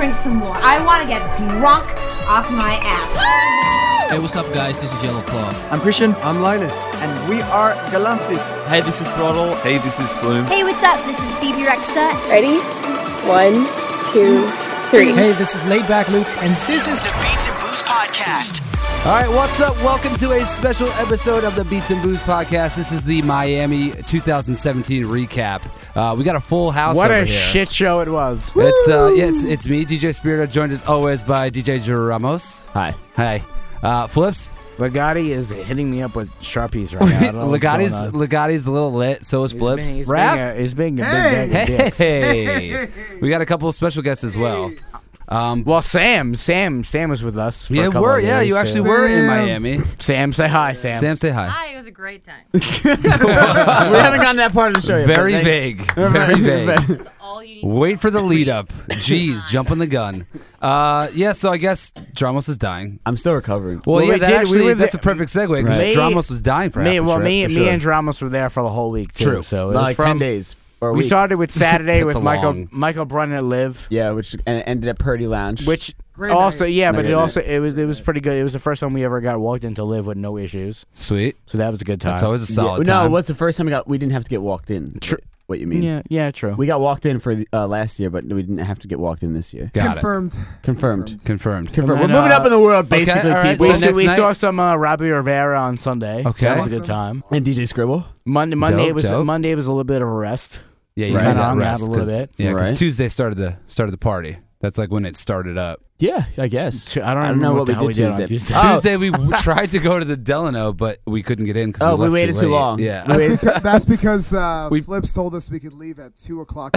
drink some more. I want to get drunk off my ass. Hey, what's up, guys? This is Yellow Claw. I'm Christian. I'm Linus. And we are Galantis. Hey, this is Throttle. Hey, this is Flume. Hey, what's up? This is Phoebe Rexa. Ready? 1, 2, 3. Hey, this is Laid Back Luke, and this is the Beats and Booze Podcast. All right, what's up? Welcome to a special episode of the Beats and Booze Podcast. This is the Miami 2017 recap. We got a full house over here. What a shit show it was. It's me, DJ Spirito, joined as always by DJ Ramos. Hi. Hi. Flips. Legatti is hitting me up with Sharpies right now. I don't know what's going on. Legati's a little lit, so is Flips. He's Raph? being a big bag of dicks. Hey. We got a couple of special guests as well. Well, Sam was with us. For Yeah, a couple of days, you actually were in Miami. Sam, say hi, Sam. Sam, say hi. Hi, it was a great time. We haven't gotten that part of the show yet. Very vague. Very vague. That's all you need. Wait for the lead up. Jeez, jumping the gun. So I guess Dramos is dying. I'm still recovering. Well, yeah, that's a there- perfect segue because Me- Dramos was dying for half the trip. me for sure. and Dramos were there for the whole week too. True. So it was Like 10 from days. Or a We week. started with Saturday That's with a long- Michael Brunn at Live, Yeah, which ended at Purdy Lounge. which Great also night. but Great it was pretty good. It was the first time we ever got walked into Live with no issues, Sweet. so that was a good time. That's always a solid No, time. what's the first time we didn't have to get walked in? What you mean? Yeah, true. We got walked in for last year, but we didn't have to get walked in this year. Got Confirmed. Confirmed. it. Confirmed. And We're then, moving up in the world, basically, all right, people. so we next saw night- some Robbie Rivera on Sunday. Okay. That was a Awesome. good time. And DJ Scribble. Monday Dope. Monday was a little bit of a rest. Yeah, you Right. had Kinda that hung out rest a little 'cause- bit. Yeah, because Right. Tuesday started the party. That's like when it started up. Yeah, I guess. I don't know remember what the we hell did did on Tuesday. Tuesday. Oh. Tuesday we tried to go to the Delano, but we couldn't get in because Oh, we left waited too late. long. Yeah. That's because We- Flips told us we could leave at 2 o'clock.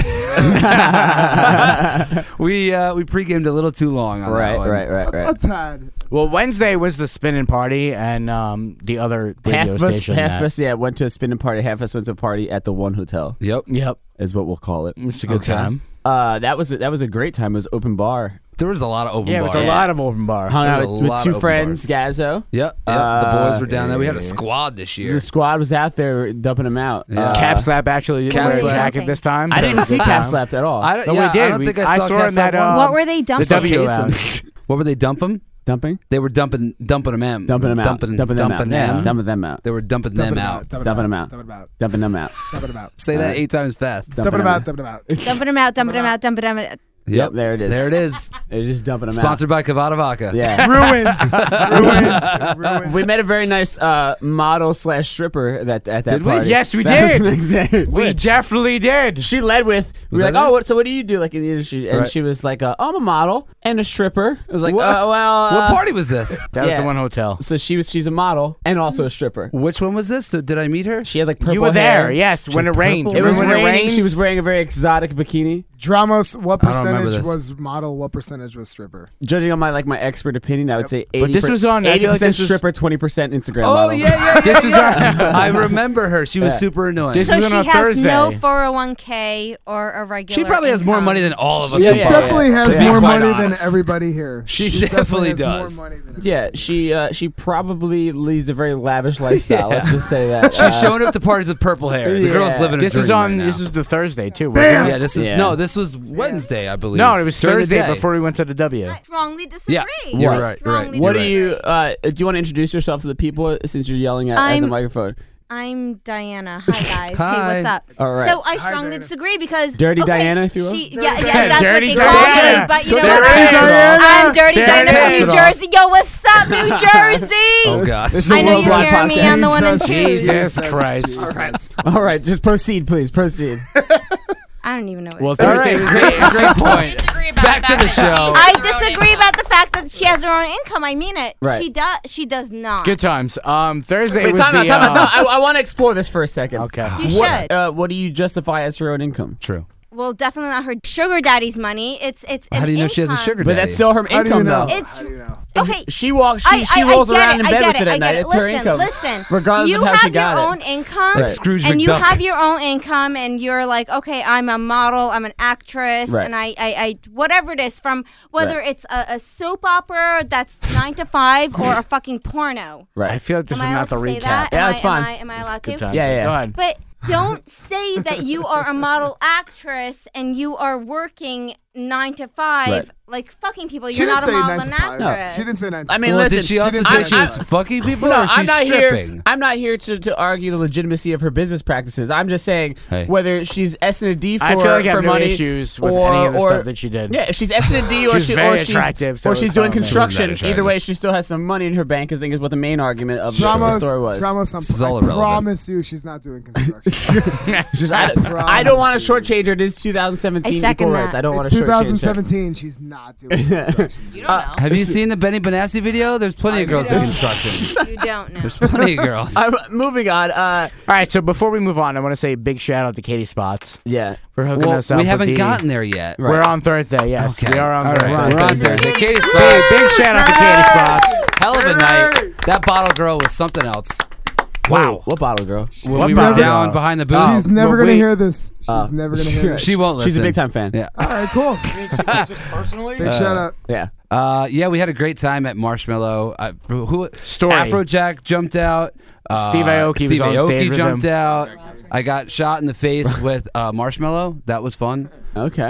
we pre-gamed a little too long on that one. Right. A tad. Well, Wednesday was the spinning party and the other radio station. Half of us, went to a spinning party. Half of us went to a party at the One Hotel. Yep. Yep, Is what we'll call it. it was a good Okay. time. That was a great time. It was open bar. There was a lot of open Yeah, it bars. was a lot of open bar. Hung There out was a with lot two of open friends, Gazzo. Yep. The boys were down there. We had a squad this year. The squad was out there dumping them out. Yeah. Cap Slap actually didn't Cap wear a Slap. jacket this time. I so didn't it even was a see good Cap time. Slap at all. I No, we did. don't think I I saw saw Cap in Slap that, once. What were they The dumping? W Case 'em. Lounge. What were they dumping? Dumping? They were dumping them out. Dumping them out. Dumping them out. Dumping them out. They were dumping them out. Dumping them out. Dumping them out. Dumping them out. Say that 8 times fast. Dumping them out. Dumping them out. Dumping them out, dumping them out, dumping them out. Yep, there it is. There it is. They're just dumping them Sponsored by Cavada Vodka. out. Yeah. Ruined. We met a very nice model / stripper at that Did we? party. Yes, we That was did. the next day. We definitely did. She led with, we Was were like, that oh, it? what do you do like in the industry? And Right. she was like, I'm a model and a stripper. I was like, What? well. What party was this? That was Yeah. the one hotel. So she's a model and also a stripper. Which one was this? Did I meet her? She had like purple You were hair. there, yes, when it rained. It was Remember when raining. She was wearing a very exotic bikini. Dramos, what I don't remember percentage this. was model? What percentage was stripper? Judging on my expert opinion, I would say 80%. But this was on- I feel like 80% this was- stripper, 20% Instagram Oh model. yeah. This was I remember her. She was Yeah. super annoying. This So was she on a has Thursday. no 401k or a regular She probably has more income. money than all of us. Yeah, combined. yeah. Definitely has To be more quite money than honest. everybody here. She definitely does. Has more money than Yeah, she probably leads a very lavish lifestyle. Let's just say that. She's showing up to parties with purple hair. The Yeah. girl's living a This dream was on. right now. This was the Thursday too. wasn't it? Yeah, this is Yeah. no. This was Wednesday, I believe. No, it was During the Thursday day. before we went to the W. I strongly disagree. Yeah, you're What? right. Strongly What do disagree. you do? You want to introduce yourself to the people since you're yelling at the I'm- microphone? I'm Diana. Hi guys. Hi. Hey, what's up? All right. So I Hi, strongly Diana. disagree because Dirty okay, Diana, if you will. Yeah, that's Dirty what they call Diana. me. But you know Dirty what? Diana. I'm Dirty Dirty Diana from Diana. New Jersey. Yo, what's up, New Jersey? Oh God. This is I a know you worldwide hear me podcast. on the one and Jesus twos. Christ. All right, just proceed, please. Proceed. I don't even know what Well, it is. Thursday was Great point. Disagree about Back to the show. I disagree about the fact that she has her own income. I mean it. Right. She does not. good times. Thursday Wait, was time the. out. I want to explore this for a second. Okay. You should. What do you justify as her own income? True. Well, definitely not her sugar daddy's money. It's How an do you know she has a income. sugar But daddy? that's still her How do you income, know? though. It's How do you know? okay. She walks. I She rolls get around it, in bed I with get it at night. It's her listen, income. Listen, Regardless you of how have she got your it. own income, Like Scrooge and you McDuck. have your own income, and you're like, okay, I'm a model, I'm an actress, Right. and I whatever it is, from whether Right. it's a soap opera that's 9 to 5 or a fucking porno. Right. I feel like this Am is I not the allowed to say recap. that? Yeah, Am it's I- fine. Am I allowed Good to? times. Yeah. Go ahead. But don't say that you are a model actress and you are working 9 to 5, Right. like fucking people. She You're didn't not a say model 9 and to 5. actress. She didn't say 9 to 5. I mean, Well, listen. did she also didn't- say she was fucking people No, or she's I'm not stripping? here. I'm not here to argue the legitimacy of her business practices. I'm just saying Hey. whether she's S and a D for I feel like I for have no money issues with or, any of the or- stuff that she did. Yeah, if she's S and a D or She's very she's attractive, so or it's she's doing fine. construction. She was very Either way, attractive. she still has some money in her bank. I think is what the main argument of the story was. This is all I irrelevant. promise you she's not doing construction. I don't want to shortchange her. It is 2017 I second equal rights. that. I don't want It's to shortchange her. 2017. She's not doing construction. You don't know. Have you seen the Benny Benassi video? There's plenty of girls in construction. You don't know. There's plenty of girls. Moving on. All right, so before we move on, I want to say a big shout out to Katie Spots Yeah. for hooking Well, us up. we with haven't the- gotten there yet. We're on Thursday. Yes, Okay. we are on All right, Thursday. we're on Thursday. Katie Big, Spots. big shout out to Katie Spots. Hell of a night. That bottle girl was something else. Wow. What bottle, girl? When we bottle were down girl? behind the booth. She's never well, gonna wait. hear this. She's never gonna hear this. She won't listen. She's a big time fan. Yeah. All right, cool. Just personally? Big shout out. Yeah. Yeah, we had a great time at Marshmallow. Story. Afrojack jumped out. Steve Aoki was on stage with jumped him. out. I got shot in the face with Marshmallow. That was fun. Okay.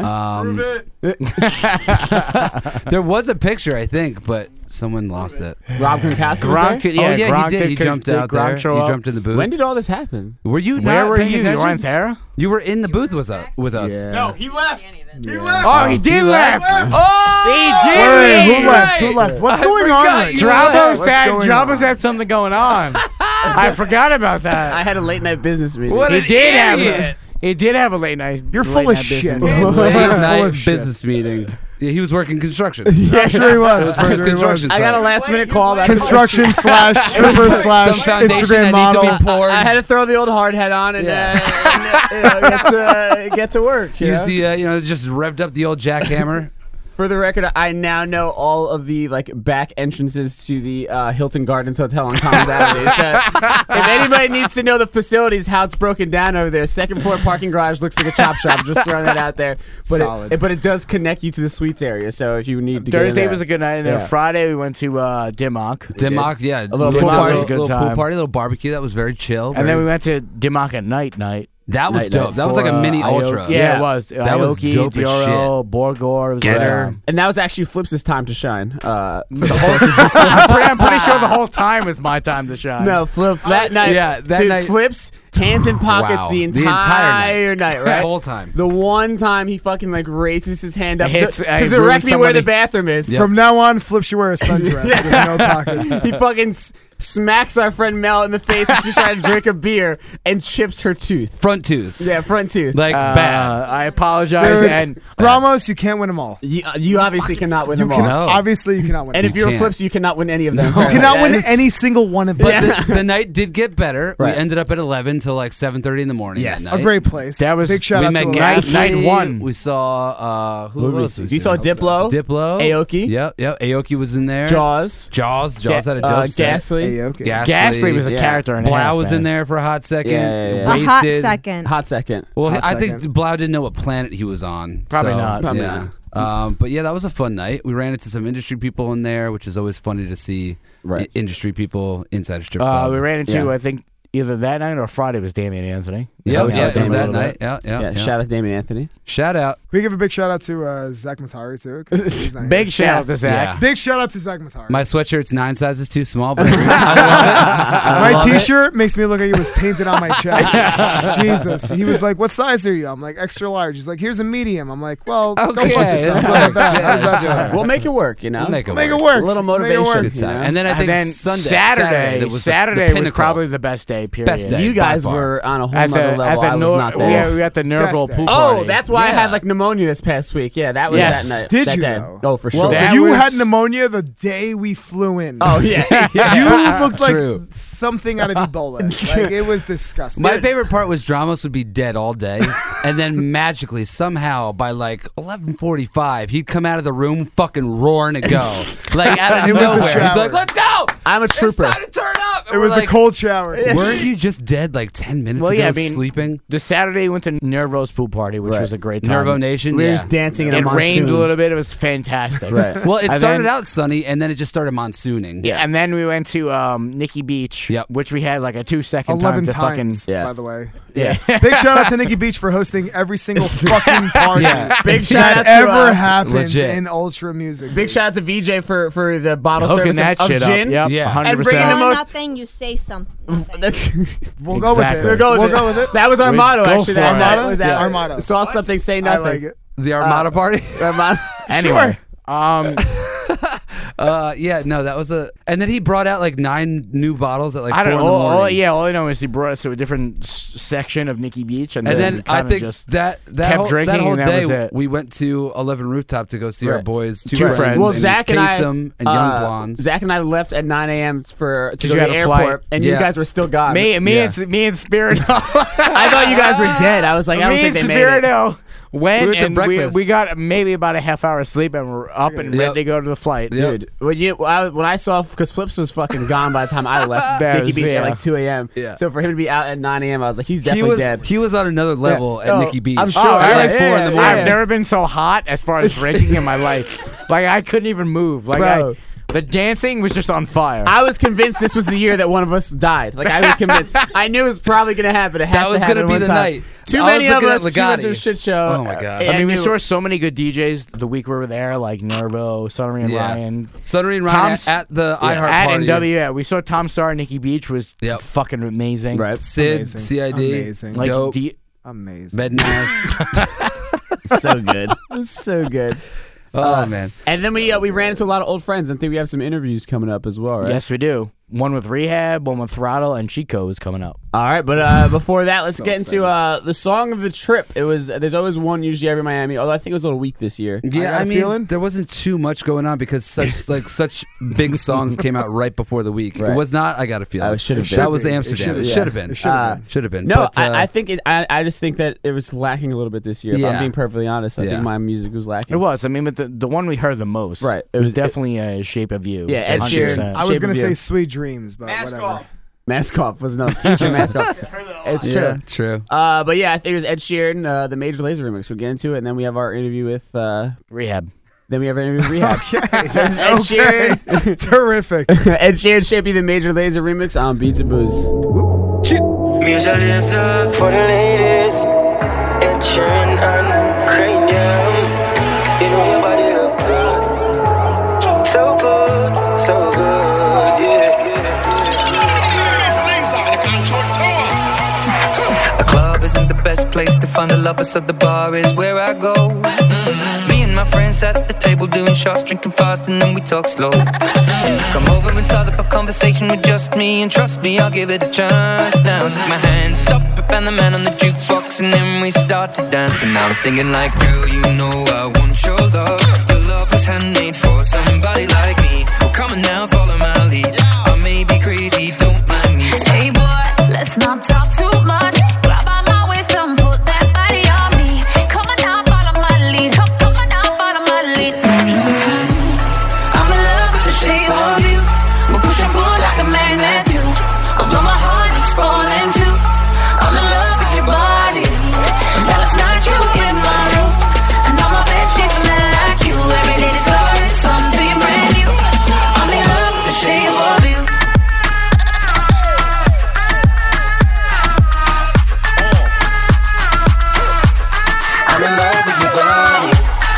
There was a picture, I think, but someone lost it. Rob Gronkowski Gronk was there? did- yeah, oh yeah, Gronk he did. He did- jumped did out Gronk there. show He up? jumped in the booth. When did all this happen? Were you Where not were paying you? attention? You weren't there? You were in the booth with us. Yeah. No, he left. He left. Oh, he did left. Oh, he did. Wait, leave. who left? Who left? What's going on right now? Dramos What's had going Dramos on? had something going on. I forgot about that. I had a late night business meeting. What He an did idiot. have. He did have a late night. You're full of shit. Late Full night of shit. business meeting. Yeah, he was working construction. I'm sure he was. for his I'm sure he was. construction I got a site. last minute call. That's Construction slash stripper slash Some foundation Instagram that needs model. to be poured. I had to throw the old hard hat on and, get to work. You Use know? the just revved up the old jackhammer. For the record, I now know all of the back entrances to the Hilton Gardens Hotel on Commons Avenue. So if anybody needs to know the facilities, how it's broken down over there, second floor parking garage looks like a chop shop. Just throwing that out there. But Solid. but it does connect you to the suites area. So if you need to Thursday get in was a good night, and then Yeah. Friday we went to Dimmock. Dimmock, yeah. A little Good pool time, party. little Good pool time. party, little barbecue. That was very chill. And then we went to Dimmock at night. That was Night, dope. night. That was like a For, mini Io- ultra. Yeah, it was. That was Aoki, dope as Dioro, Borgor. It was Getter. great time. and that was actually Flips' time to shine. I'm pretty sure the whole time was my time to shine. No, Flip, that night. Yeah, that dude, night- Flips, hands in pockets Wow. the The entire entire night, The right? whole time. The one time he fucking raises his hand up Hits- to ruined direct me where somebody. the bathroom is. Yep. From now on, Flip should wear a sundress with no pockets. He fucking smacks our friend Mel in the face as she's trying to drink a beer and chips her tooth. Front tooth. Yeah, front tooth. Like bad. I apologize. Dude, And Ramos, you can't win them all. You obviously cannot win You them all. can No. obviously you cannot win. And them. if you're can't. Flips, you cannot win any of them. you cannot win That is- any single one of them. But the night did get better. Right. We ended up at 11 till like 7:30 in the morning. Yes. that A night. great place. That was- big shout We out met to Gas- Alaska. Night one. We saw who Who did we else? see? was You there? saw Diplo, Diplo, Aoki. Yep. Aoki was in there. Jaws, Jaws had a dope set. Ghastly, Aoki. Ghastly was a Yeah. character in a half, Blau was man. in there for a hot second. Yeah. A hot Wasted. second. Hot Second. Well, Hot I think second. Blau didn't know what planet he was on. Probably so, not. Probably yeah. But yeah, that was a fun night. We ran into some industry people in there, which is always funny to see. Right. Industry people inside a strip club. We ran into, Yeah. I think, either that night or Friday was Damian Anthony. Yeah, we saw it was Damian that a little night. Yeah. Shout out Damien Anthony. Shout out. Can we give a big shout out to Zach Matari too? 'Cause he's not Big here. shout out to Zach. Yeah. Big shout out to Zach Matari. My sweatshirt's 9 sizes too small, but I love it. I My love it. T-shirt makes me look like it was painted on my chest. Jesus. He was like, "What size are you?" I'm like, "Extra large." He's like, "Here's a medium." I'm like, "Well, go Okay, fuck yourself." that's How about that? fine. How does that Yeah, sound? We'll make it work, you know. We'll make it Make it work. work. A little Make it motivation. work. Good time. You know? And then I think then Sunday, Saturday was Saturday the was pinnacle. probably the best day. Period. Best day. You guys by far. were on a whole At nother the, level. at I the was not there. we got the Nerville Best pool day. party. Oh, that's why I Yeah. had like pneumonia this past week. Yeah, that was Yes. that night. Did that you, day. though? Oh, for Well, sure. that You was- had pneumonia the day we flew in. Oh yeah. You looked like True. something out of Ebola. Like, it was disgusting. My favorite part was Dramos would be dead all day, and then magically, somehow, by like 11:45, he'd come out of the room fucking roaring to go, like out of It was the nowhere. He'd be shower. like, "Let's go! I'm a trooper. It's time to turn up." And It we're was like, the cold shower. Weren't you just dead like 10 minutes Well, ago, yeah, I mean, sleeping? The Saturday we went to Nervo's pool party, which Right. was a great time. Nervo Nation. We were Yeah. just dancing in a It monsoon. rained a little bit. It was fantastic. Right. Well, it And started then- out sunny, and then it just started monsooning. Yeah, and then we went to Nikki Beach, Yep. which we had like a 2-second 11 time to fucking. times, Yeah. by the way. Yeah. Big shout out to Nikki Beach for hosting every single fucking party Big shout out that to ever happened legit. in Ultra Music. Big shout out to VJ for the bottle Hooking service that of shit gin. up. Yep, Yeah. 100%. And bringing the Say most- nothing, you say something. We'll go with it. Exactly. We'll go with it. That was our We motto, go actually. for That it. night was Our motto. Saw something, say I nothing. like it. The Armada party. Our motto. Anyway, Yeah, no, that was a. And then he brought out like 9 new bottles at like I 4 don't in know. the morning. All I know is he brought us to a different section of Nikki Beach, and And then then I kinda think just that kept whole, drinking, that whole and that day was it. we went to 11 Rooftop to go see our Right. boys, two Two friends. Well, and Zach and I, Kasem and Young Blondes. Zach and I left at 9 a.m. to go to you the had a flight. airport, and you Yeah. guys were still gone. me Yeah. and Spirito. I thought you guys were dead. I was like, I don't me think and they made it. Spirito went, We went to and breakfast. we got maybe about a half hour sleep, and we're up and ready Yep. to go to the flight. Yep. Dude, when I saw, because Flips was fucking gone by the time I left That Nikki was- Beach yeah. at like 2 a.m. Yeah. So for him to be out at 9 a.m., I was like, he's He definitely was dead. he was on another level Yeah. at Oh, Nikki Beach. I'm sure. At Yeah, like 4 in the yeah, morning. I've never been so hot as far as drinking in my life. Like I couldn't even move. Like Bro. the dancing was just on fire. I was convinced this was the year that one of us died. Like I was convinced. I knew it was probably gonna happen. It had That was to happen gonna be one the time. night. Too I many was of looking us. at Too much of a Legati. shit show. Oh my God. And I mean, we knew- saw so many good DJs the week we were there, like Nervo, Sonnery and Yeah. Ryan. Sonnery and Ryan Tom's- at the iHeart At party. NW, yeah. We saw Tom Starr and Nikki Beach was Yep. fucking amazing. Right. Sid, Amazing. CID, Amazing. Like, Dope, Amazing. Mednaz. so good. So good. Oh man. And then we ran into a lot of old friends, and think we have some interviews coming up as well, right? Yes, we do. One with Rehab, one with Throttle, and Chico is coming up. All right, but before that, let's So get into the song of the trip. It was there's always one usually every Miami, although I think it was a little weak this year. got Yeah, a I mean, feeling. there wasn't too much going on because such big songs came out right before the week. Right. It was not. I got a feeling. it should have been. That was It Amsterdam. It should should have have been. It should have been. Should have been. No, But, I think I just think that it was lacking a little bit this year. If I'm Yeah. being perfectly honest, I Yeah. think my music was lacking. It was. I mean, but the one we heard the most. Right. It was definitely a Shape of You. Yeah, Ed 100%. Sheeran. I was Shape gonna of say You. Sweet Dreams, but Mask whatever. off. Mask Off was no future Mask Off. It's true. yeah, true. But yeah, I think it was Ed Sheeran, the Major Lazer remix. We'll get into it, and then we have our interview with. Rehab. Then we have our interview with Rehab. Okay. So this is Ed Sheeran. Terrific. Ed Sheeran Shape You, the Major Lazer remix on Beats and Booze. Major Lazer for the ladies. Ed Sheeran and Cranium. You know your body look good. So good, so good, yeah. The club isn't the best place to find the lovers, so the bar is where I go. Me and my friends at the table doing shots, drinking fast, and then we talk slow. Come over and start up a conversation with just me, and trust me, I'll give it a chance. Now take my hand, stop it, and the man on the jukebox, and then we start to dance. And now I'm singing like, girl, you know I want your love. Your love was handmade for somebody like me. Well, come on now, follow my lead. I may be crazy, don't mind me. Hey boy, let's not talk too much. Grab on my waist and put that body on me. Come on now, follow my lead. Come on now, follow my lead. I'm in love with the shape of you. We'll push and pull like a magnet do. Although my heart is falling too. I'm in love with your body. Now last night you were in my room, and all my bed sheets smell like you. Every day discovering something brand new. I'm in love with the shape of you. I'm in love with your body.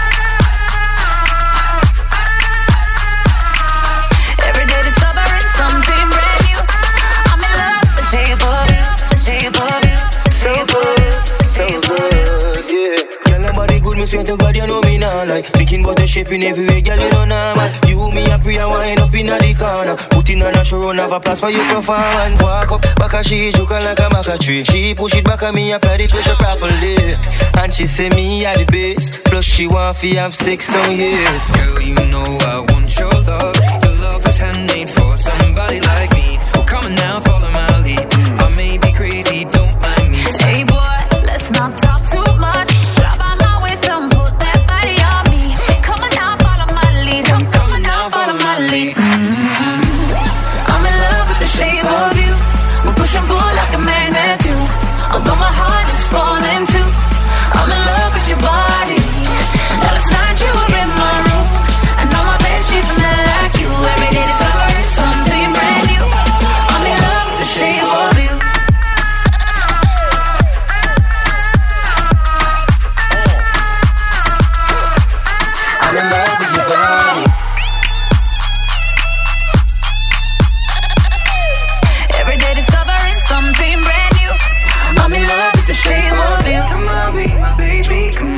Every day discovering something brand new. I'm in love with the shape of you, the shape of you. So good, so good, yeah. Girl, nobody good, me swear to God, you know me now. Like, thinking about the shape in every way, girl, you know normal. You, me, and Priya wind up in the corner. Putting on a show, have a place for you performance. Walk up, back a she, juke like a maca tree. She push it back at me, apply the pressure properly. And she say me at the base. Plus she want fi have sex, so yes. Girl, you know I want your love. Your love was handmade for somebody like me. Oh, come on now, follow my lead. I may be crazy, don't mind me. Hey boy, let's not talk too much. Grab on my waist and put that body on me. Come on now, follow my lead. Come on now, follow my lead. I'm in love with the shape of you. We'll push and pull like a magnet do. Although my heart is falling too. I'm in love with your body. Now last night you were in my room, and all my bed sheets smell like you.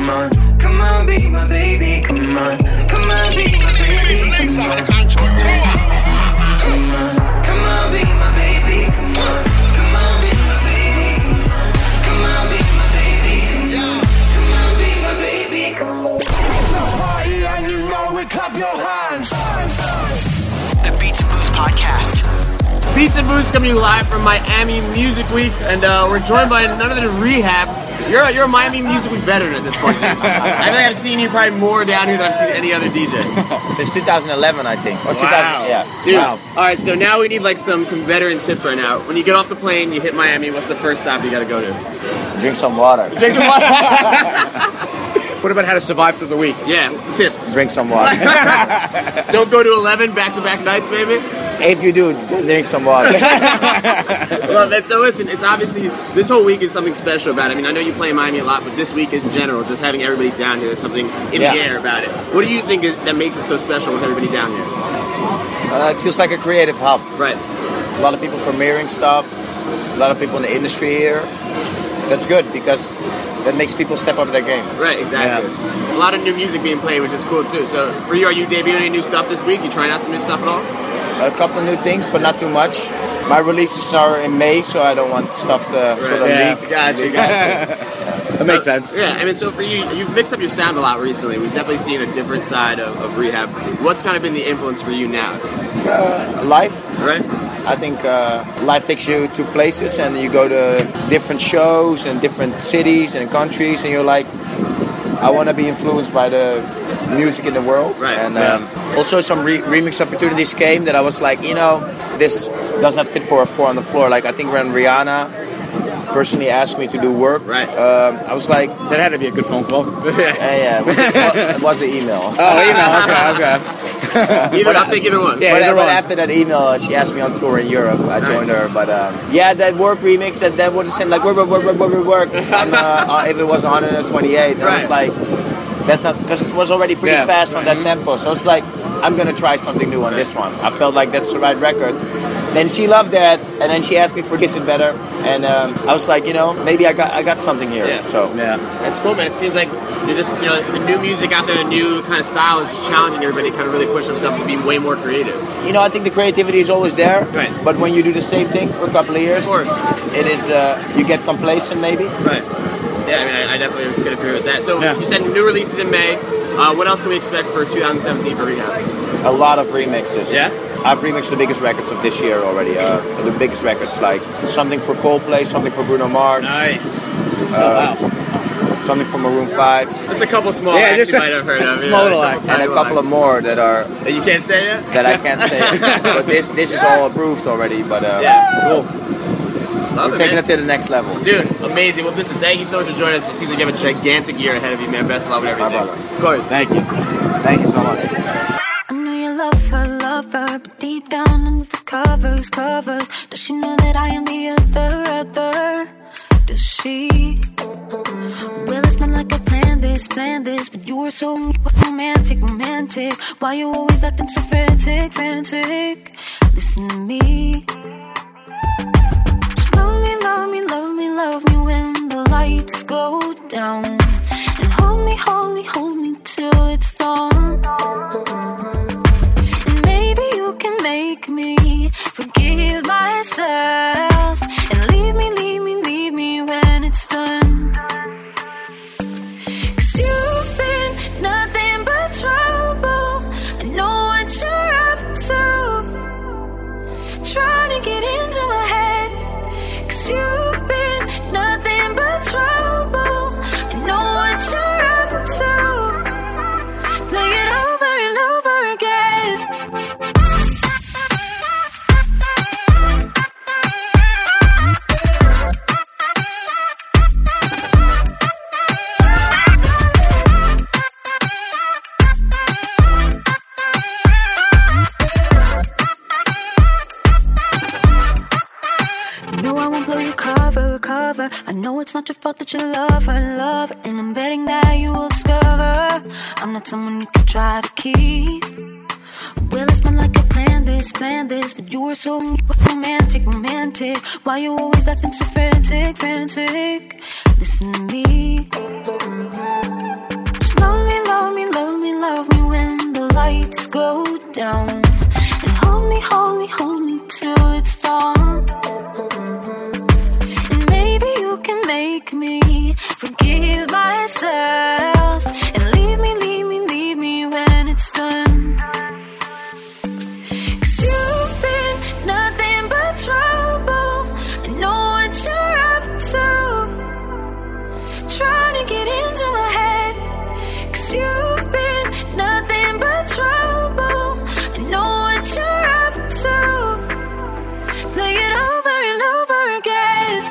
come on, come on, be my baby, come on, come on, be my baby, come on, come on, be my baby, come on, come on, be my baby, come on, be my baby, come on, be my baby, come on. It's a party and you know it, clap your hands. The Beats and Booze Podcast. Beats and Booze coming to you live from Miami Music Week, and we're joined by none other than Rehab. You're a Miami Music Week veteran at this point. I think I've seen you probably more down here than I've seen any other DJ. Since 2011, I think. Or 2000, yeah. Dude. Wow. All right, so now we need like some veteran tips right now. When you get off the plane, you hit Miami, what's the first stop you got to go to? Drink some water. Drink some water. What about how to survive through the week? Yeah, tips. Drink some water. Don't go to 11 back-to-back nights, baby. If you do, drink some water. Well, so listen, it's obviously, this whole week is something special about it. I mean, I know you play in Miami a lot, but this week in general, just having everybody down here, there's something in the air about it. What do you think that makes it so special with everybody down here? It feels like a creative hub. Right. A lot of people premiering stuff, a lot of people in the industry here. That's good because that makes people step up their game. Right, exactly. Yeah. A lot of new music being played, which is cool too. So for you, are you debuting any new stuff this week? You trying out some new stuff at all? A couple of new things, but not too much. My releases are in May, so I don't want stuff to sort of leak. Gotcha. That makes sense. Yeah, I mean, so for you, you've mixed up your sound a lot recently. We've definitely seen a different side of Rehab. What's kind of been the influence for you now? Life. Right. I think life takes you to places and you go to different shows and different cities and countries and you're like, I want to be influenced by the music in the world. Right. And also some remix opportunities came that I was like, this does not fit for a 4 on the floor. Like I think when Rihanna personally asked me to do work, right. I was like, that had to be a good phone call. yeah, it was the email. Oh, email. Okay. I'll take either one. Yeah, but after that email, she asked me on tour in Europe. I joined her, but that work remix that would have said like work. If it was 128, I was like, that's not because it was already pretty fast on that tempo. So it's like I'm gonna try something new on this one. I felt like that's the right record. Then she loved that, and then she asked me for Kiss It Better, and I was like, maybe I got something here. Yeah. So it's cool, man. It seems like you're just, the new music out there, the new kind of style is just challenging everybody to kind of really push themselves to be way more creative. I think the creativity is always there, right. But when you do the same thing for a couple of years, it is you get complacent maybe. Right. Yeah, I mean, I definitely could agree with that. So you said new releases in May. What else can we expect for 2017 for Rehab? A lot of remixes. Yeah? I've remixed the biggest records of this year already. The biggest records, like something for Coldplay, something for Bruno Mars. Nice. Something for Maroon 5. Just a couple small acts you might have heard of. Small little acts. And a couple of more that are... You can't say it? That I can't say it. But this is all approved already. But cool. We're taking it to the next level. Dude, amazing. Well, listen, thank you so much for joining us. It seems like you have a gigantic year ahead of you, man. Best of luck with everything. My brother. Of course. Thank you. Thank you so much. I know you love her, but deep down under the covers, does she know that I am the other? Does she? Well, it's not like I planned this, but you were so romantic. Why you always acting so frantic? Listen to me. Just love me when the lights go down. And hold me till it's dawn. And maybe you can make me forgive myself. And leave me when it's done. 'Cause you've been nothing but trouble. I know what you're up to. Trying to get into my head. 'Cause you've been nothing but trouble. I know what you're up to. Play it over and over again. No, I won't blow your cover. I know it's not your fault that you love her. And I'm betting that you will discover I'm not someone you can try to keep. Well, it's not like I planned this, but you were so romantic. Why you always acting so frantic? Listen to me. down. And hold me, hold me, hold me till it's dawn. And maybe you can make me forgive myself. And leave me, leave me, leave me when it's done. 'Cause you've been nothing but trouble. I know what you're up to. Trying to get into my head. 'Cause you've been nothing but trouble. I know what you're up to. Play it over and over again.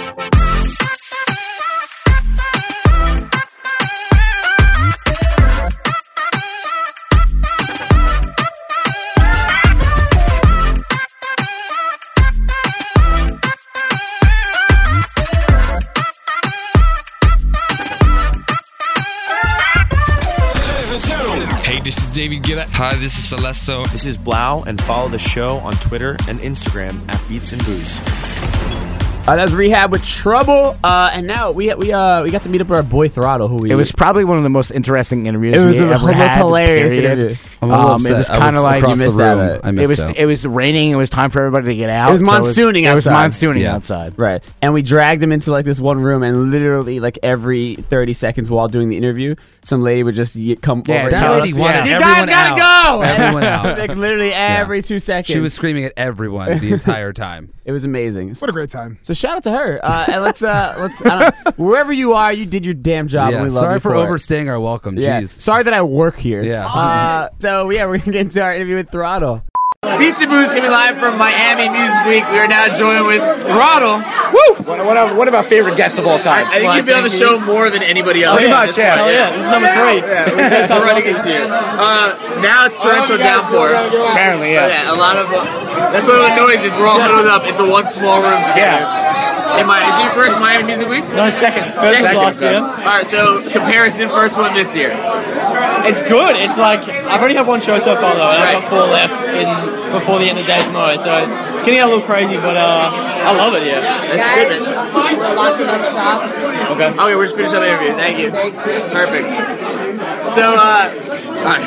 Hey, this is David Guetta. Hi, this is Celesto. This is Blau, and follow the show on Twitter and Instagram at Beats and Booze. That was Rehab with Trouble, and now we got to meet up with our boy Throttle. It was probably one of the most interesting interviews. It was we ever had, hilarious period. interview. I'm a little upset. It was kind of like you missed out. It was raining. It was time for everybody to get out. It was monsooning outside. It was monsooning outside. Right. And we dragged him into like this one room, and literally like every 30 seconds while doing the interview, some lady would just come over and tell us, "You guys gotta go!" Everyone out. Like literally every 2 seconds. She was screaming at everyone the entire time. It was amazing. What a great time. So shout out to her. And let's wherever you are, you did your damn job. Yeah, and we love sorry you for it. overstaying our welcome. Yeah. Jeez. Sorry that I work here. Yeah. So yeah, we're gonna get into our interview with Throttle. Beats and Booze coming live from Miami Music Week. We are now joined with Throttle. Woo! One of our favorite guests of all time. I think you've been on the show more than anybody else. Pretty much, yeah. Hell yeah. This is number 3. Yeah, we're running into you. Now it's torrential downpour. Apparently, yeah. Yeah, a lot of that's what the noise is. We're all huddled up into one small room together. Is it your first Miami Music Week? No, second. First was last year. Alright, so comparison, first one this year. It's good. It's like, I've already had one show so far though, and I've got 4 left before the end of the day tomorrow, so it's gonna get a little crazy, but I love it, yeah. That's good, man. We're locking up shop. Okay. Okay, we're just finishing up the interview. Thank you. Perfect. So, alright.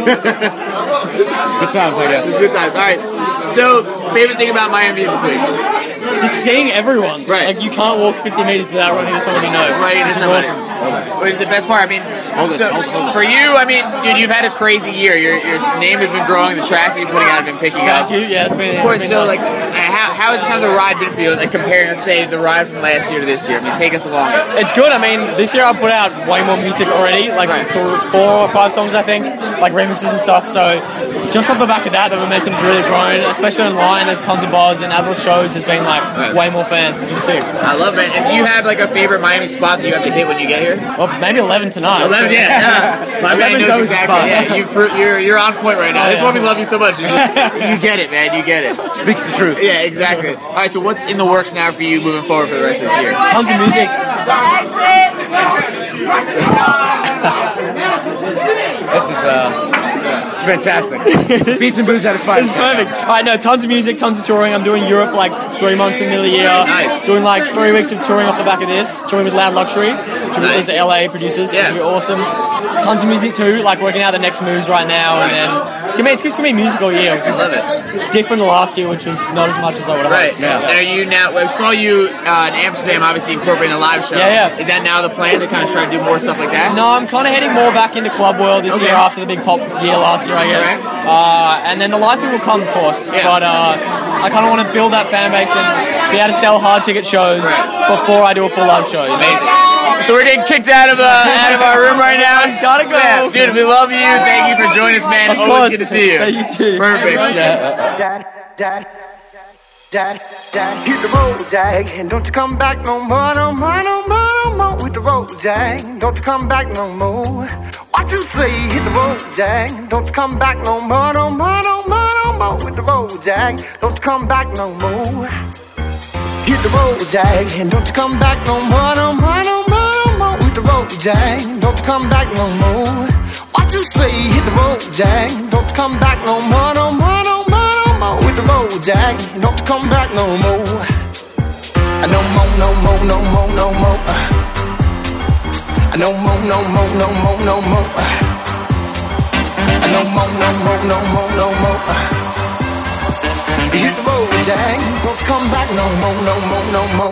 Good times, I guess. It's good times. Alright. So, favorite thing about Miami Music Week? Just seeing everyone. Right. Like, you can't walk 50 meters without running into someone you know. Right, which is awesome. What is the best part? I mean, for you, I mean, dude, you've had a crazy year. Your name has been growing. The tracks that you're putting out have been picking up. Thank you. Yeah, it's been. Of course. So, nuts. like, how has kind of the ride been for you? Like, comparing, let's say, the ride from last year to this year. I mean, take us along. It's good. I mean, this year I put out way more music already. Like 4 or 5 songs, I think, like remixes and stuff. So, just off the back of that, the momentum's really grown. Especially online, there's tons of buzz, and at the shows, there's been like way more fans, which is sick. I love it. And do you have like a favorite Miami spot that you have to hit when you get here? Well, maybe 11 tonight. 11, yeah. My man knows exactly. Yeah, you're on point right now. This is why we love you so much. You get it, man. You get it. Speaks the truth. Yeah, exactly. All right, so what's in the works now for you moving forward for the rest of this year? Tons of music. This is it's fantastic. Beats and Booze out of 5. It's perfect. I know, tons of music, tons of touring. I'm doing Europe like 3 months in the middle of the year. Nice. Doing like 3 weeks of touring off the back of this. Touring with Loud Luxury, which is the LA producers. Yeah. It's gonna be awesome. Tons of music too, like working out the next moves right now, and then it's gonna be a musical year, which is different to last year, which was not as much as I would have hoped. Yeah. And are you now? I saw you in Amsterdam, obviously incorporating a live show. Yeah. Is that now the plan to kind of try to do more stuff like that? No, I'm kind of heading more back into club world this year after the big pop year last year, I guess. And then the live thing will come, of course. Yeah. But I kind of want to build that fan base and be able to sell hard ticket shows before I do a full live show. Amazing. So we're getting kicked out of our room right now. Just gotta go. Yeah, dude, we love you. Thank you for joining us, man. Of Always course. good to see you. You too. Perfect. Dad, hit the road, Jack, and don't you come back no more, no more, no more, no more. With the road, Jack, don't you come back no more. What you say? Hit the road, Jack, don't you come back no more, no more, no more, no more. With the road, Jack, don't you come back no more. Hit the road, Jack, and don't you come back no more, no more, no more, no more. With the road, Jack, don't you come back no more. What you say? Hit the road, Jack, don't you come back no more, no more, no more. With the road, Jack, don't come back no more. No more, no more, no more, no more. No more, no more, no more, no more. No more, no more, no more, no more. Hit the road, Jack. Don't you come back no more, no more, no more.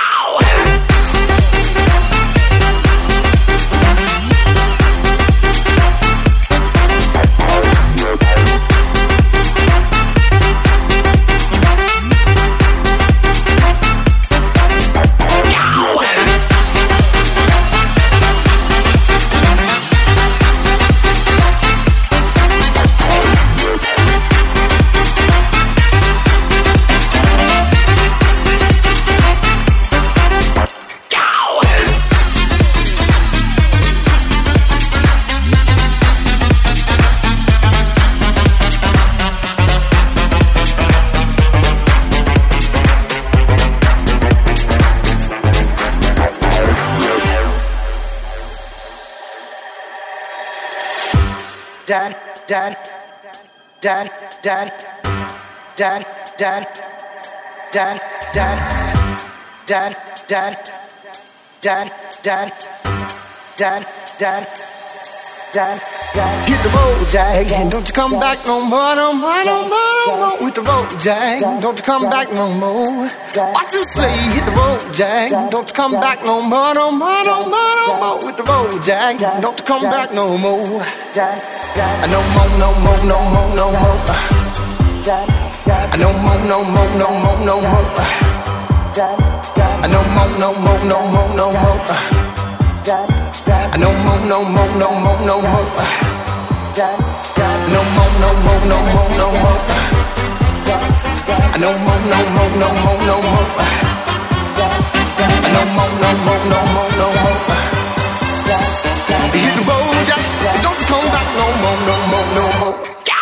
Dad, dad, dad, dad, dad, dad, dad, dad, dad, dad, dad, dad, dad, dad, dad. Hit the road, Jack, and don't you come back no more, no more, no more, no more. Hit the road, Jack, don't you come back no more. What you say? Hit the road, Jack, don't you come back no more, no more, no more, no more. Hit the road, Jack, don't you come back no more. No more, no more, no more, no more. No more, no more, no more, no more. No more, no more, no more, no more. No more, no more, no more, no more. No more, no more, no more, no more. No more, no more, no more, no more. No more, no more, no more, no more. Hit the road, Jack. Don't you come back no more, no more, no more.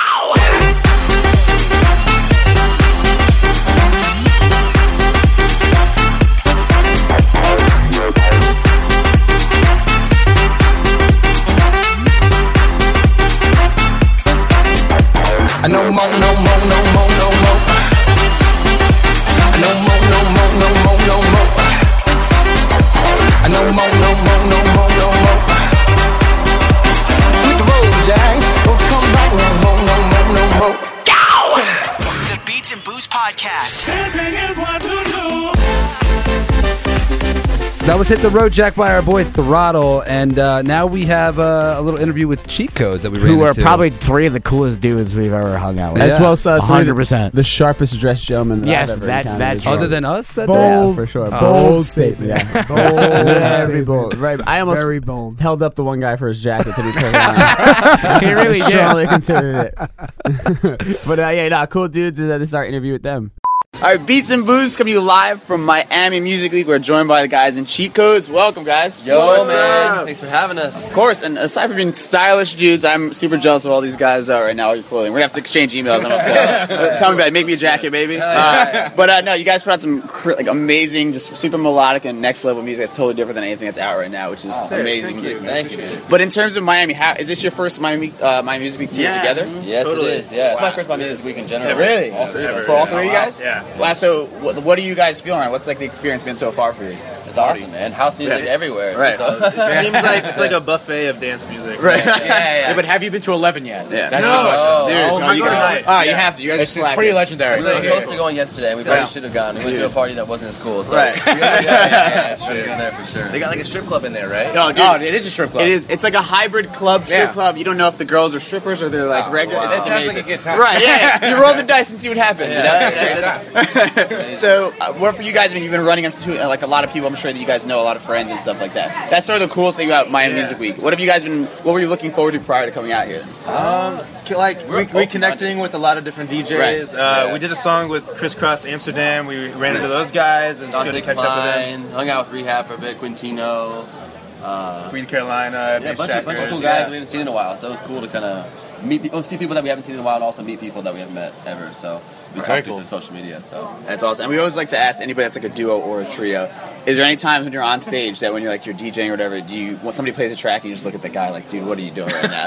No more, no more, no more, no more. No more, no more, no more, no more. No more, no more, no more, no more. Hit the road, Jack. Don't come back no more, no more, no more. Go! The Beats and Booze Podcast. That was Hit the Road Jack by our boy Throttle, and now we have a little interview with Cheat Codes that we ran Who are into. probably three of the coolest dudes we've ever hung out with. As well as 100%. the sharpest dressed gentleman. Yes, I've ever that encountered as sure. Other than us, that yeah, for sure. Bold statement. Yeah, very bold. Right, I almost Very bold. held up the one guy for his jacket to be perfectly honest. He really did. Strongly considered it. But yeah, no, cool dudes. This is our interview with them. All right, Beats and Booze coming to you live from Miami Music Week. We're joined by the guys in Cheat Codes. Welcome, guys. Yo, man. Thanks for having us. Of course, and aside from being stylish dudes, I'm super jealous of all these guys right now. All your clothing. We're gonna have to exchange emails. I'm gonna tell me about it. Make me a jacket, baby. But no, you guys put out some amazing, just super melodic and next level music. That's totally different than anything that's out right now, which is amazing. Thank you. But in terms of Miami, how is this your first Miami Music Week together? Yes, it is. Yeah, it's my first Miami Music Week in general. Really? All three of us. For all three of you guys? Yeah. Wow. So, what are you guys feeling? What's like the experience been so far for you? It's awesome, man. House music everywhere. Right. So, It seems like it's like a buffet of dance music. Right. Yeah, but have you been to 11 yet? Yeah. That's No. the question. Dude, Oh, no, my you God. guys. Oh, you have to. You guys It's are slacking. pretty legendary. we were close to going yesterday, and we probably should have gone. We went to a party that wasn't as cool. So Right. yeah, should have gone there for sure. They got like a strip club in there, right? No, dude. Oh, it is a strip club. It is. It's like a hybrid club, strip Yeah. club. You don't know if the girls are strippers or they're like regular. wow. That's That sounds amazing. like a good time. Right? Yeah. You roll the dice and see what happens. Yeah. You know? So, what for you guys? I mean, you've been running up to like a lot of people. I'm sure that you guys know a lot of friends and stuff like that. That's sort of the coolest thing about Miami Music Week. What have you guys been? What were you looking forward to prior to coming out here? Like reconnecting with a lot of different DJs. Right. We did a song with Crisscross Amsterdam. We ran into those guys and just Dante good to catch up with them. Klein, hung out with Rehab for a bit, Quintino. Queen Carolina. Yeah, a bunch of cool guys that we haven't seen in a while. So it was cool to kind of meet people, see people that we haven't seen in a while, and also meet people that we haven't met ever. So we talked through social media. So That's awesome. And we always like to ask anybody that's like a duo or a trio. Is there any times when you're on stage that when you're like you're DJing or whatever, do you when somebody plays a track and you just look at the guy like, dude, what are you doing right now?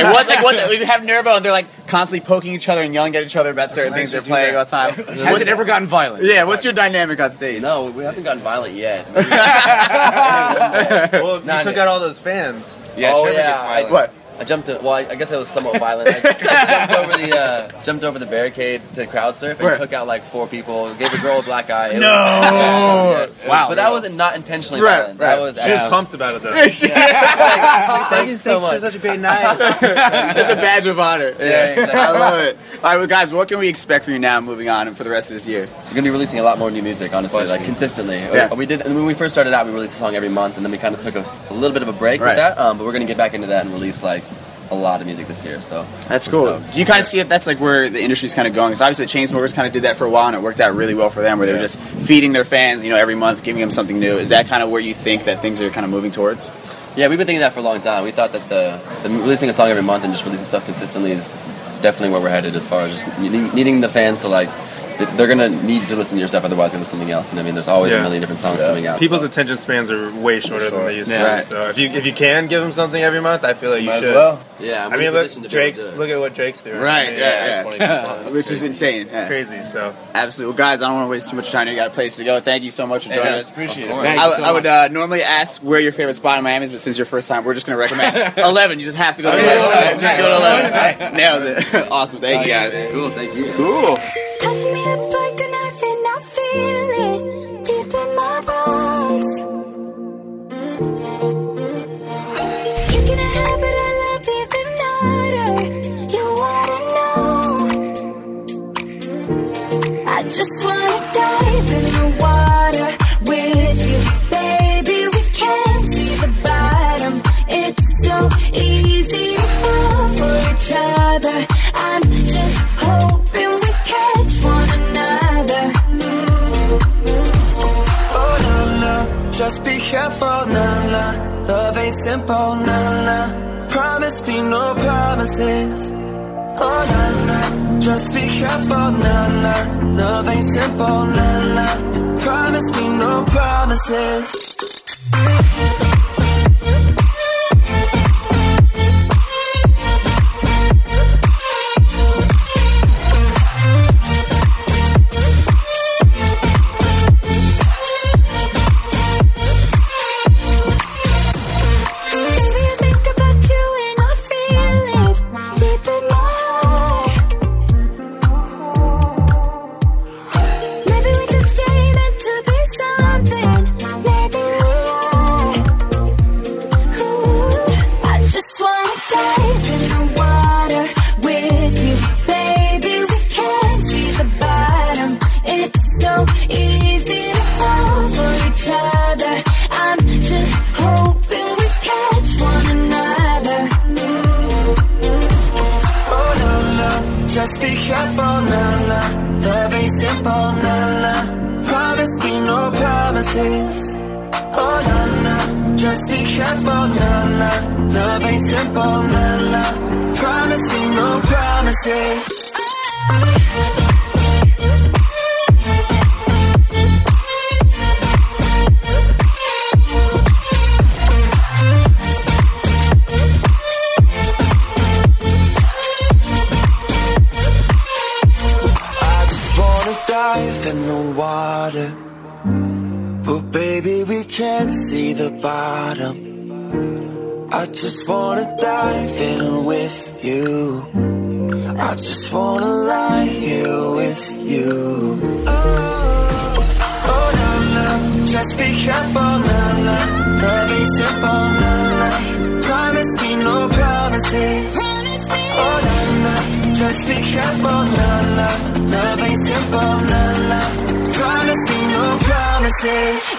We have Nervo and they're like constantly poking each other and yelling at each other about certain things they're playing all the time. Has it ever gotten violent? Yeah, what's your dynamic on stage? no, we haven't gotten violent yet. Well, you took out all those fans. Yeah, Oh, Trevor yeah, gets violent. What? I jumped. I guess it was somewhat violent. I jumped over the barricade to crowd surf and took out like 4 people. Gave a girl a black eye. Wow! But that wasn't not intentionally violent. That was. She was pumped about it though. Thank you so much. For such a great night. It's a badge of honor. Yeah, exactly. I love it. All right, well, guys, what can we expect from you now, moving on, and for the rest of this year? We're gonna be releasing a lot more new music, honestly, like consistently. Yeah. We did when we first started out. We released a song every month, and then we kind of took a little bit of a break with that. But we're gonna get back into that and release like a lot of music this year. So that's cool. Do you kind of see if that's like where the industry's kind of going? Because obviously, the Chainsmokers kind of did that for a while, and it worked out really well for them, where they were just feeding their fans, every month, giving them something new. Is that kind of where you think that things are kind of moving towards? Yeah, we've been thinking that for a long time. We thought that the releasing a song every month and just releasing stuff consistently is definitely where we're headed, as far as just needing the fans to like. They're gonna need to listen to your stuff, otherwise they're listening to something else. You know what I mean? There's always a million different songs coming out. People's attention spans are way shorter than they used to. So if you can give them something every month, I feel like you Might should. As well. Yeah, I mean, look at what Drake's doing. Right. Yeah. Which is insane. Yeah. Crazy. So absolutely. Well, guys, I don't want to waste too much time. You got a place to go. Thank you so much for joining us. Appreciate it. I would normally ask where your favorite spot in Miami is, but since your first time, we're just gonna recommend 11. You just have to go to 11. Just go to 11. Nailed it. Awesome. Thank you, guys. Cool. Thank you. Cool. Cut me up like a knife and I feel it deep in my bones. You can have it, I love even harder. You wanna know? I just wanna dive in the water with you, baby. We can't see the bottom. It's so easy to fall for each other. I'm just hoping we catch one another. Oh no no, just be careful, nah nah. Love ain't simple, nah nah. Promise me no promises. Oh nah nah, just be careful, nah nah. Love ain't simple, nah nah. Promise me no promises. Just be careful, nah nah. Love ain't simple, nah nah. Promise me no promises. Oh nah nah. Just be careful, nah nah. Love ain't simple, nah nah. Promise me no promises. In the water, but baby we can't see the bottom. I just wanna dive in with you. I just wanna lie here with you. Oh no no, just be careful, nah nah. Love ain't simple, nah nah. Promise me no promises. Oh no no, just be careful, nah nah. Love ain't simple, nah nah. Promise me no promises.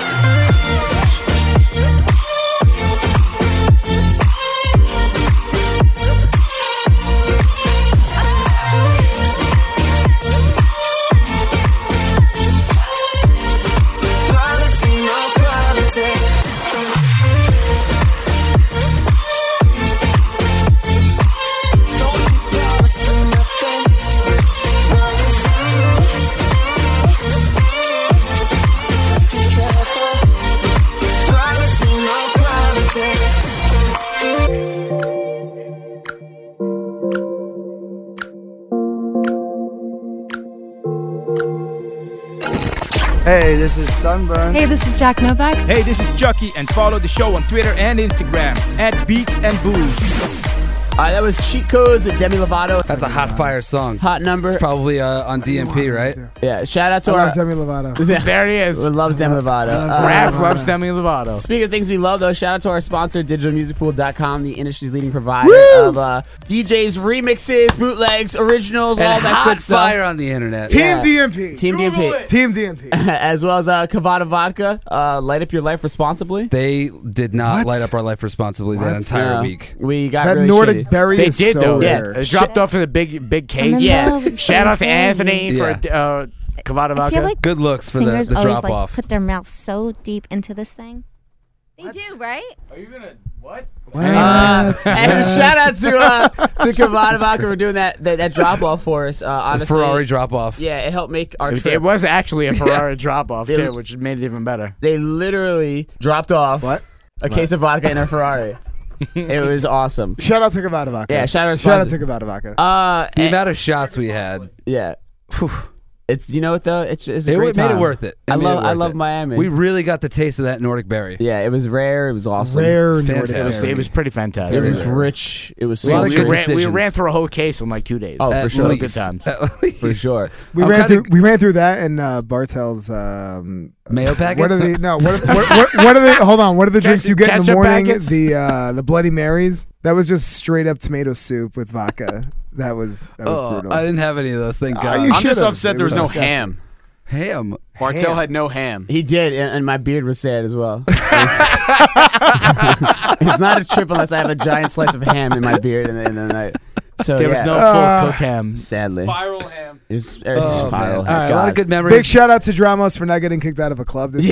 Promise me no promises. Don't you promise me nothing. Just be careful. Promise me no promises. Hey, this is Sunburn. Hey, this is Jack Novak. Hey, this is Chucky, and follow the show on Twitter and Instagram @Beats and Booze. That was Cheat Codes with Demi Lovato. That's a hot fire song. Hot number. It's probably on DMP, right? Yeah. Shout out to I our. love Demi Lovato. There he is. Loves Demi Lovato. Raph loves Demi Lovato. Speaking of things we love, though, shout out to our sponsor, DigitalMusicPool.com, the industry's leading provider of DJs, remixes, bootlegs, originals, And all that hot good stuff. fire on the internet. Team DMP. Team DMP. Team DMP. As well as Cavada Vodka. Light up your life responsibly. They did not light up our life responsibly that entire week. We got That really Nordic shitty. berry They is did so though. rare. It dropped off in a big case. Yeah. Shout out to Anthony Yeah. for Cavada I Vodka. feel like Good looks for the singers always drop like off. put their mouth so deep into this thing. They do, right? Are you gonna what? And shout out to Cavada Vodka for doing that drop off for us. Honestly, Ferrari drop off. Yeah, it helped make our It trip. was actually a Ferrari drop off They- too, which made it even better. They literally dropped off a case of vodka in our Ferrari. It was awesome. Shout out to Cavada Vodka. Yeah, shout out to Cavada Vodka. The amount of shots we had. Yeah. It's you know what though it's a It great made time. it worth it. I love Miami. We really got the taste of that Nordic berry. Yeah, it was rare. It was awesome. Rare It's Nordic fantastic. berry. It was pretty fantastic. It was rich. It was A lot so of we, good rich. we decisions. ran through a whole case in like 2 days. Oh, for At sure. Good least. times. At least. For sure. We I'm ran kinda- through. We ran through that and Bartell's. Mayo packets? What are the no? What are the? Hold on. What are the drinks you get in the Ketchup morning? packets? The Bloody Marys. That was just straight up tomato soup with vodka. That was brutal. I didn't have any of those. Thank God. you I'm just should've. upset It there was no disgusting. ham. Ham. Bartel had no ham. He did, and my beard was sad as well. It's not a trip unless I have a giant slice of ham in my beard in the night. So There was yeah. no full cooked ham. Sadly. Spiral ham. It's Oh, spiral. man. All right, a lot God. of good memories. Big shout out to Dramos for not getting kicked out of a club this year.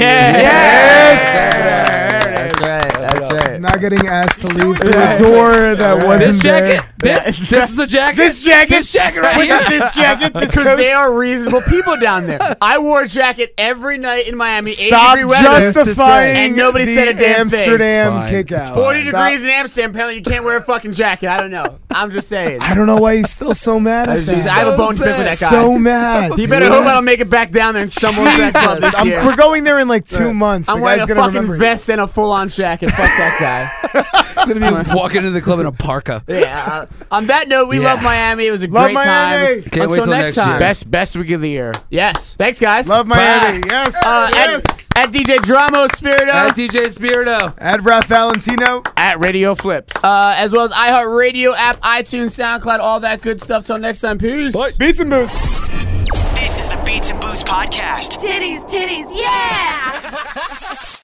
That's right. That's right. Not getting asked to leave through a door that wasn't This jacket. there. This is a jacket. This jacket. This jacket right Was here. it this jacket? This Because coat? they are reasonable people down there. I wore a jacket every night in Miami. Stop 80-degree weather. justifying And nobody the said a damn thing. Amsterdam Fine. kick It's out. 40 Stop. degrees in Amsterdam. Apparently, you can't wear a fucking jacket. I don't know. I'm just saying. I don't know why he's still so mad at I that. have a bone to pick with that guy. So mad. He better hope I don't make it back down there and stumble into that club this year. We're going there in like 2 months. I'm the wearing guy's a gonna fucking remember vest and a full-on jacket. Fuck that guy. It's gonna be walking into the club in a parka. Yeah. On that note, we Yeah. love Miami. It was a Love great Miami. time. Can't wait Until till next next year. time. Best week of the year. Yes. Thanks, guys. Love Miami. Yes. Yes. At DJ Dramo Spirito. At DJ Spirito. At Ralph Valentino. At Radio Flips. As well as iHeartRadio app, iTunes, SoundCloud, all that good stuff. Till next time. Peace. Beats and Booze. This is the Beats and Booze Podcast. Titties, yeah!